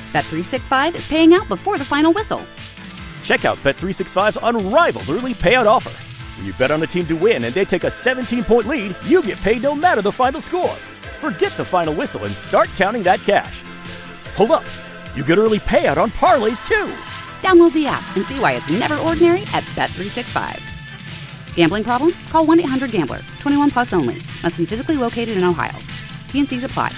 Bet365 is paying out before the final whistle. Check out Bet365's unrivaled early payout offer. When you bet on a team to win and they take a 17-point lead, you get paid no matter the final score. Forget the final whistle and start counting that cash. Hold up. You get early payout on parlays, too. Download the app and see why it's never ordinary at Bet365. Gambling problem? Call 1-800-GAMBLER. 21 plus only. Must be physically located in Ohio. T&Cs apply.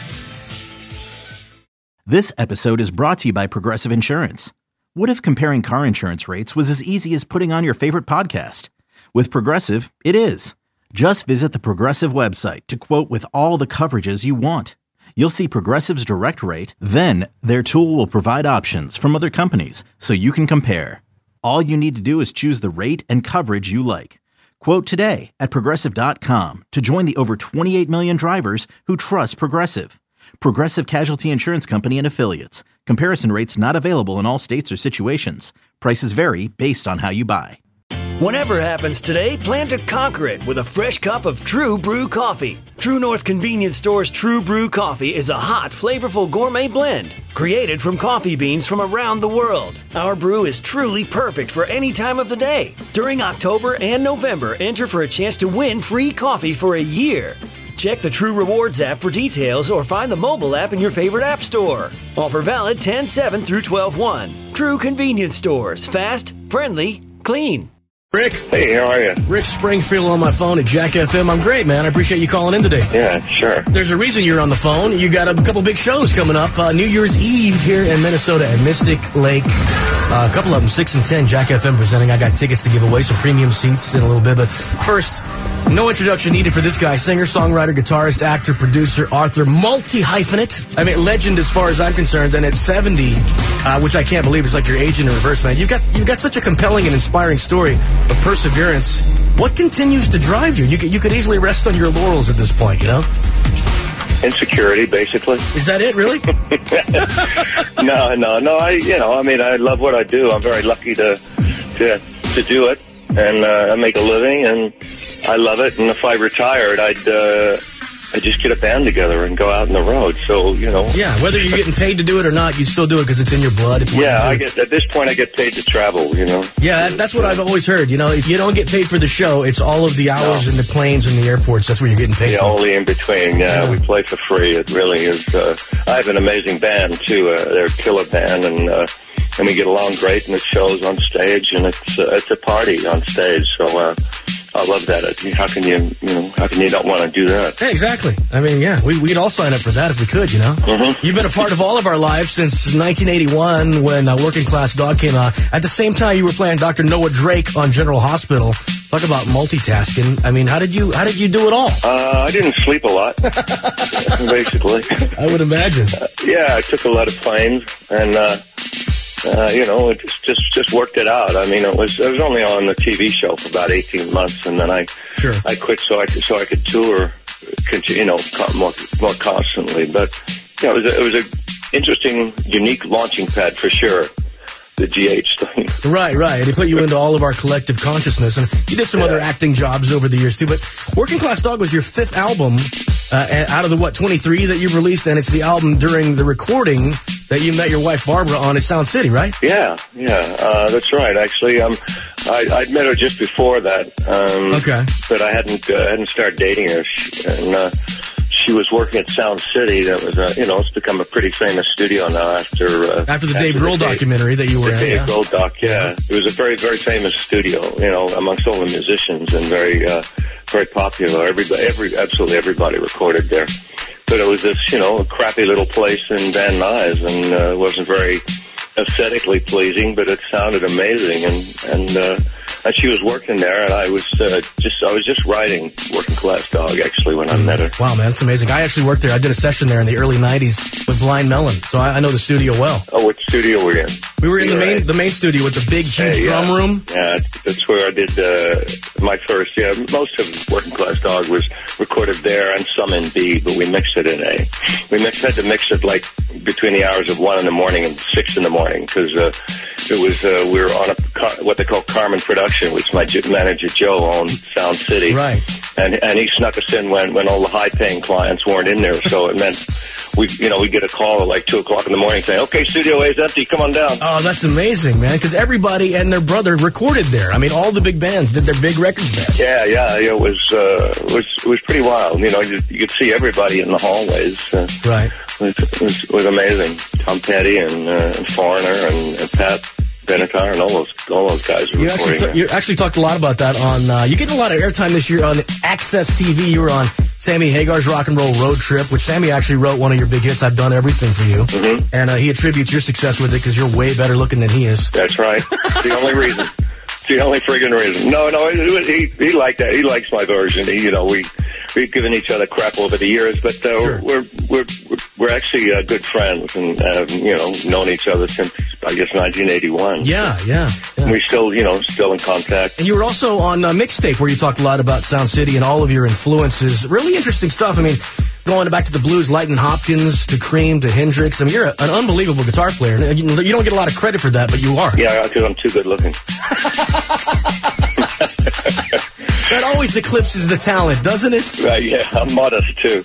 This episode is brought to you by Progressive Insurance. What if comparing car insurance rates was as easy as putting on your favorite podcast? With Progressive, it is. Just visit the Progressive website to quote with all the coverages you want. You'll see Progressive's direct rate, then their tool will provide options from other companies so you can compare. All you need to do is choose the rate and coverage you like. Quote today at Progressive.com to join the over 28 million drivers who trust Progressive. Progressive Casualty Insurance Company and Affiliates. Comparison rates not available in all states or situations. Prices vary based on how you buy. Whatever happens today, plan to conquer it with a fresh cup of True Brew coffee. True North Convenience Store's True Brew coffee is a hot, flavorful gourmet blend created from coffee beans from around the world. Our brew is truly perfect for any time of the day. During October and November, enter for a chance to win free coffee for a year. Check the True Rewards app for details or find the mobile app in your favorite app store. Offer valid 10/7 through 12/1. True Convenience Stores. Fast, friendly, clean. Rick. Hey, how are you? Rick Springfield on my phone at Jack FM. I'm great, man. I appreciate you calling in today. Yeah, sure. There's a reason you're on the phone. You got a couple big shows coming up. New Year's Eve here in Minnesota at Mystic Lake. A couple of them, 6 and 10, Jack FM presenting. I got tickets to give away, some premium seats in a little bit. But first, no introduction needed for this guy. Singer, songwriter, guitarist, actor, producer, author, multi-hyphenate. I mean, legend as far as I'm concerned. And at 70, which I can't believe is like your age in reverse, man. You've got such a compelling and inspiring story of perseverance. What continues to drive you? You could easily rest on your laurels at this point, you know? Insecurity, basically. Is that it, really? No. I love what I do. I'm very lucky to do it, and I make a living, and I love it. And if I retired, I'd just get a band together and go out on the road. So, you know. Yeah, whether you're getting paid to do it or not, you still do it because it's in your blood. It's at this point, I get paid to travel, you know. Yeah, that's what I've always heard. You know, if you don't get paid for the show, it's all of the hours in the planes and the airports. That's where you're getting paid for. Only in between. Yeah, we play for free. It really is. I have an amazing band, too. They're a killer band, and we get along great in the shows on stage, and it's a party on stage. So, I love that. How can you not want to do that? Yeah, exactly. I mean, yeah, we'd all sign up for that if we could, you know? Mm-hmm. You've been a part of all of our lives since 1981 when Working Class Dog came out. At the same time, you were playing Dr. Noah Drake on General Hospital. Talk about multitasking. I mean, how did you do it all? I didn't sleep a lot, basically. I would imagine. I took a lot of planes, and it just worked it out. I mean, I was only on the TV show for about 18 months, and then I quit so I could tour, more constantly. But it was a interesting, unique launching pad for sure. The GH thing. Right. It put you into all of our collective consciousness, and you did some other acting jobs over the years too. But Working Class Dog was your 5th album out of the 23 that you've released, and it's the album during the recording that you met your wife Barbara on at Sound City, right? Yeah, that's right. Actually, I'd met her just before that. Okay, but I hadn't started dating her, and she was working at Sound City. That was it's become a pretty famous studio now after the Dave Grohl documentary that you were in. The Dave Grohl doc, yeah. It was a very, very famous studio, amongst all the musicians, and very, very popular. Absolutely everybody recorded there. But it was this, a crappy little place in Van Nuys, and it wasn't very aesthetically pleasing, but it sounded amazing, and she was working there, and I was just writing Working Class Dog actually when I met her. Wow, man, that's amazing. I actually worked there. I did a session there in the early '90s with Blind Melon, so I know the studio well. Oh, what studio were you in? We were in the main studio with the big, huge drum room. Yeah, that's where I did my first. Yeah, most of Working Class Dog was recorded there, and some in B, but we mixed it in A. Had to mix it like between the hours of 1 in the morning and 6 in the morning because it was we were on what they call Carmen Production, which my manager Joe owned Sound City, right? And he snuck us in when all the high paying clients weren't in there, so it meant we get a call at like 2 o'clock in the morning saying, "Okay, Studio A is empty. Come on down." Oh, that's amazing, man. Because everybody and their brother recorded there. I mean, all the big bands did their big records there. Yeah. It was pretty wild. You could see everybody in the hallways. Right. It was amazing. Tom Petty and Foreigner and Pat Benatar and all those guys were recording. You actually talked a lot about that on. You getting a lot of airtime this year on Access TV. You were on Sammy Hagar's Rock and Roll Road Trip, which Sammy actually wrote one of your big hits, "I've Done Everything for You," and he attributes your success with it because you're way better looking than he is. That's right. It's the only reason. It's the only friggin' reason. No, he liked that. He likes my version. We've given each other crap over the years, but Sure. we're actually good friends and known each other since I guess 1981. Yeah. We still in contact. And you were also on Mixtape, where you talked a lot about Sound City and all of your influences. Really interesting stuff. I mean, going back to the blues, Lightnin' Hopkins, to Cream, to Hendrix. I mean, you're an unbelievable guitar player. You don't get a lot of credit for that, but you are. Yeah, because I'm too good looking. That always eclipses the talent, doesn't it? Right, yeah, I'm modest too.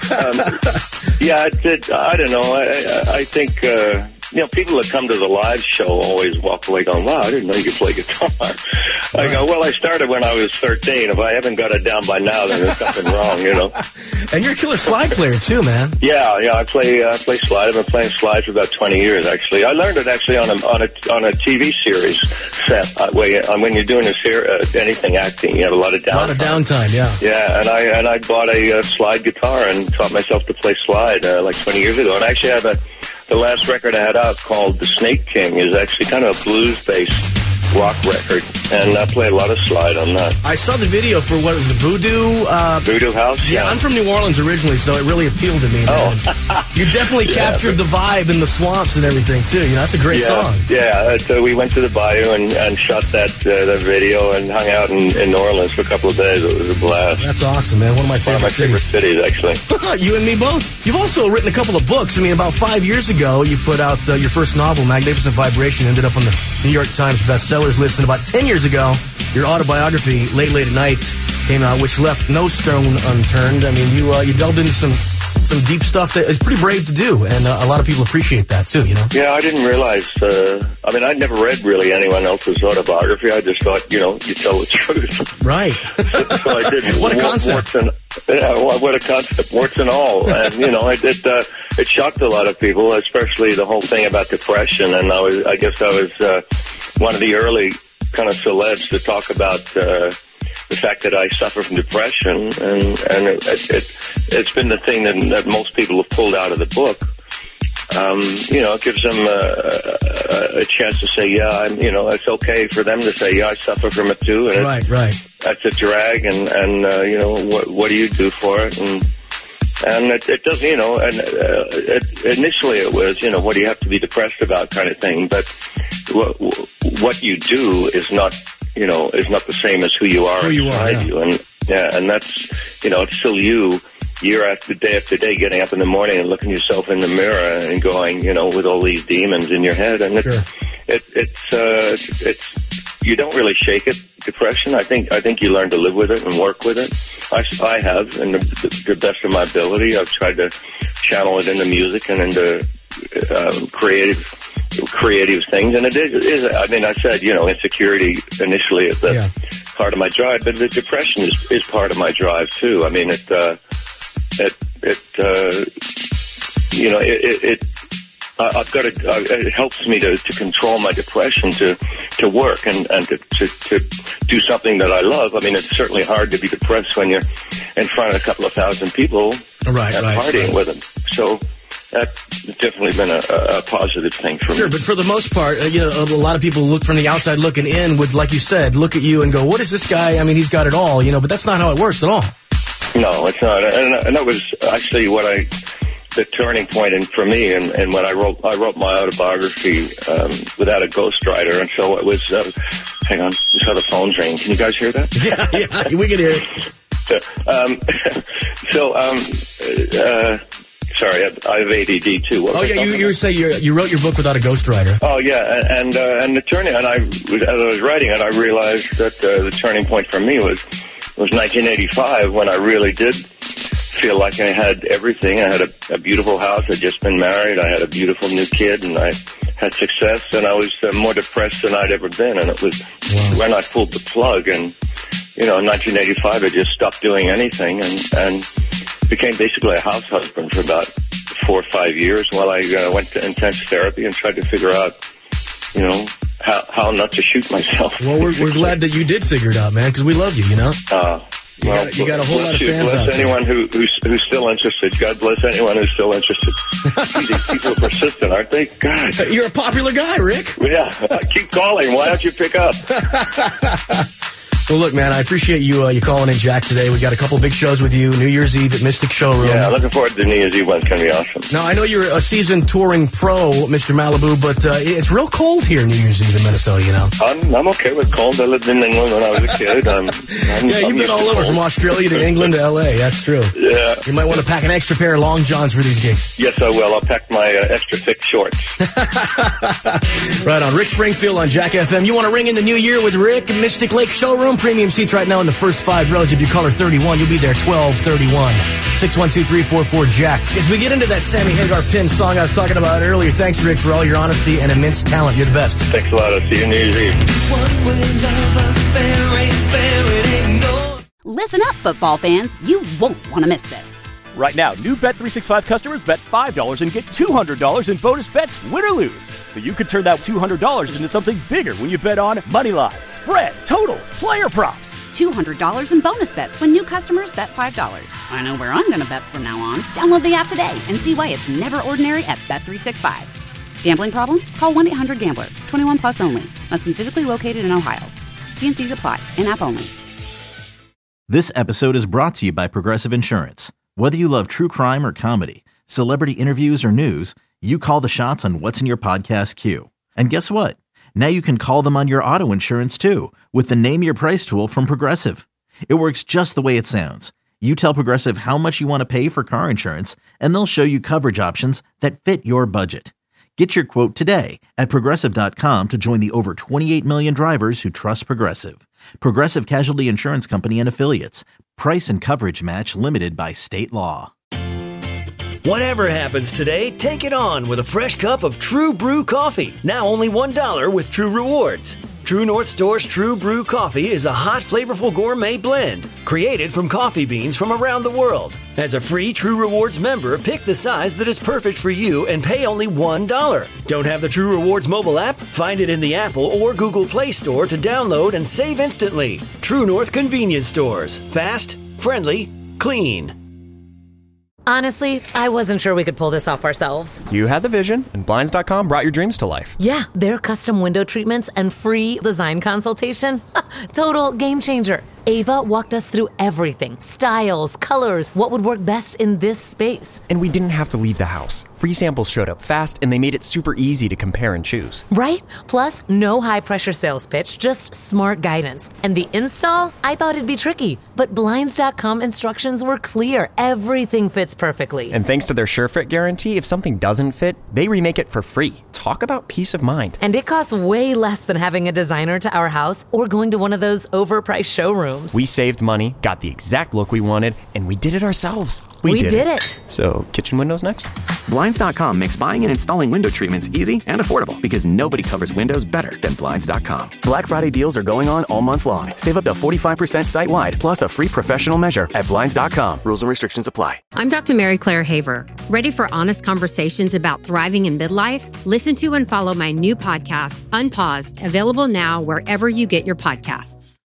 I don't know. I think people that come to the live show always walk away going, "Wow, I didn't know you could play guitar." I go, "Well, I started when I was 13. If I haven't got it down by now, then there's something wrong, And you're a killer slide player too, man. Yeah. I play slide. I've been playing slide for about 20 years. Actually, I learned it actually on a TV series set. When you're doing anything acting, you have a lot of downtime. A lot of downtime, yeah. Yeah, and I bought a slide guitar and taught myself to play slide like 20 years ago. And I actually have the last record I had out called The Snake King is actually kind of a blues-based rock record, and I play a lot of slide on that. I saw the video for what was the Voodoo? Voodoo House? Yeah, I'm from New Orleans originally, so it really appealed to me. Man. You definitely captured the vibe in the swamps and everything, too. That's a great song. Yeah, so we went to the bayou and shot that video and hung out in New Orleans for a couple of days. It was a blast. That's awesome, man. One of my favorite cities, actually. You and me both. You've also written a couple of books. I mean, about 5 years ago, you put out your first novel, Magnificent Vibration, ended up on the New York Times bestsellers list. And about 10 years ago, your autobiography, Late at Night, came out, which left no stone unturned. I mean, you delved into some deep stuff that is pretty brave to do, and a lot of people appreciate that, too, Yeah, I didn't realize, I'd never read really anyone else's autobiography. I just thought, you tell the truth. Right. So I did. What a concept. What a concept, warts and all. And, it shocked a lot of people, especially the whole thing about depression. And I guess I was one of the early kind of celebs to talk about the fact that I suffer from depression, and it's been the thing that most people have pulled out of the book. It gives them a chance to say, it's okay for them to say, I suffer from it too. And right. That's a drag, and what do you do for it? And it doesn't, initially it was, what do you have to be depressed about kind of thing. But what you do is not, is not the same as who you are inside you. And that's, it's still you year after day, getting up in the morning and looking yourself in the mirror and going, with all these demons in your head. And it's you don't really shake it. Depression. I think you learn to live with it and work with it. I have, and the best of my ability. I've tried to channel it into music and into creative things. And it is. I mean, I said, insecurity initially is part of my drive, but the depression is part of my drive too. I mean, it helps me to control my depression, to work and to do something that I love. I mean, it's certainly hard to be depressed when you're in front of a couple of thousand people partying with them. So that's definitely been a positive thing for me. Sure, but for the most part, a lot of people look from the outside looking in would, like you said, look at you and go, what is this guy? I mean, he's got it all, but that's not how it works at all. No, it's not. And that was actually the turning point for me, and when I wrote my autobiography without a ghostwriter, and so it was. Hang on, just how the phone's ringing. Can you guys hear that? Yeah, we can hear it. Sorry, I have ADD too. You were saying you wrote your book without a ghostwriter. Oh yeah, and the turning, and as I was writing it, I realized that the turning point for me was 1985 when I really did feel like I had everything. I had a beautiful house. I'd just been married. I had a beautiful new kid, and I had success, and I was more depressed than I'd ever been. And it was when I pulled the plug, and, in 1985, I just stopped doing anything and became basically a house husband for about 4 or 5 years while I went to intense therapy and tried to figure out, how not to shoot myself. Well, we're glad that you did figure it out, man, because we love you, You got a whole lot of fans out there. Bless anyone who's still interested. God bless anyone who's still interested. These people are persistent, aren't they? God. You're a popular guy, Rick. Yeah. Keep calling. Why don't you pick up? Well, look, man, I appreciate you calling in, Jack, today. We got a couple big shows with you, New Year's Eve at Mystic Showroom. Yeah, looking forward to the New Year's Eve one. It's going to be awesome. Now, I know you're a seasoned touring pro, Mr. Malibu, but it's real cold here New Year's Eve in Minnesota, I'm okay with cold. I lived in England when I was a kid. You've been all over, from Australia to England to L.A., that's true. Yeah. You might want to pack an extra pair of long johns for these gigs. Yes, I will. I'll pack my extra thick shorts. Right on. Rick Springfield on Jack FM. You want to ring in the new year with Rick, Mystic Lake Showroom, premium seats right now in the first 5 rows. If you call her 31, you'll be there 12:31. 612-344-JACK. As we get into that Sammy Hagar Pin song I was talking about earlier, thanks, Rick, for all your honesty and immense talent. You're the best. Thanks a lot. I'll see you New Year's Eve. Listen up, football fans. You won't want to miss this. Right now, new Bet365 customers bet $5 and get $200 in bonus bets, win or lose. So you could turn that $200 into something bigger when you bet on moneyline, spread, totals, player props. $200 in bonus bets when new customers bet $5. I know where I'm going to bet from now on. Download the app today and see why it's never ordinary at Bet365. Gambling problem? Call 1-800-GAMBLER. 21 plus only. Must be physically located in Ohio. T&Cs apply. In-app only. This episode is brought to you by Progressive Insurance. Whether you love true crime or comedy, celebrity interviews or news, you call the shots on what's in your podcast queue. And guess what? Now you can call them on your auto insurance too with the Name Your Price tool from Progressive. It works just the way it sounds. You tell Progressive how much you want to pay for car insurance, and they'll show you coverage options that fit your budget. Get your quote today at Progressive.com to join the over 28 million drivers who trust Progressive. Progressive Casualty Insurance Company and Affiliates. Price and coverage match limited by state law. Whatever happens today, take it on with a fresh cup of True Brew coffee. Now only $1 with True Rewards. True North Store's True Brew coffee is a hot, flavorful gourmet blend created from coffee beans from around the world. As a free True Rewards member, pick the size that is perfect for you and pay only $1. Don't have the True Rewards mobile app? Find it in the Apple or Google Play Store to download and save instantly. True North Convenience Stores. Fast, friendly, clean. Honestly, I wasn't sure we could pull this off ourselves. You had the vision, and Blinds.com brought your dreams to life. Yeah, their custom window treatments and free design consultation. Total game changer. Ava walked us through everything. Styles, colors, what would work best in this space. And we didn't have to leave the house. Free samples showed up fast, and they made it super easy to compare and choose. Right? Plus, no high-pressure sales pitch, just smart guidance. And the install? I thought it'd be tricky, but Blinds.com instructions were clear. Everything fits perfectly. And thanks to their SureFit guarantee, if something doesn't fit, they remake it for free. Talk about peace of mind. And it costs way less than having a designer to our house or going to one of those overpriced showrooms. We saved money, got the exact look we wanted, and we did it ourselves. We did it. So, kitchen windows next? Blinds.com makes buying and installing window treatments easy and affordable because nobody covers windows better than Blinds.com. Black Friday deals are going on all month long. Save up to 45% site-wide, plus a free professional measure at Blinds.com. Rules and restrictions apply. I'm Dr. Mary Claire Haver. Ready for honest conversations about thriving in midlife? Listen to and follow my new podcast, Unpaused, available now wherever you get your podcasts.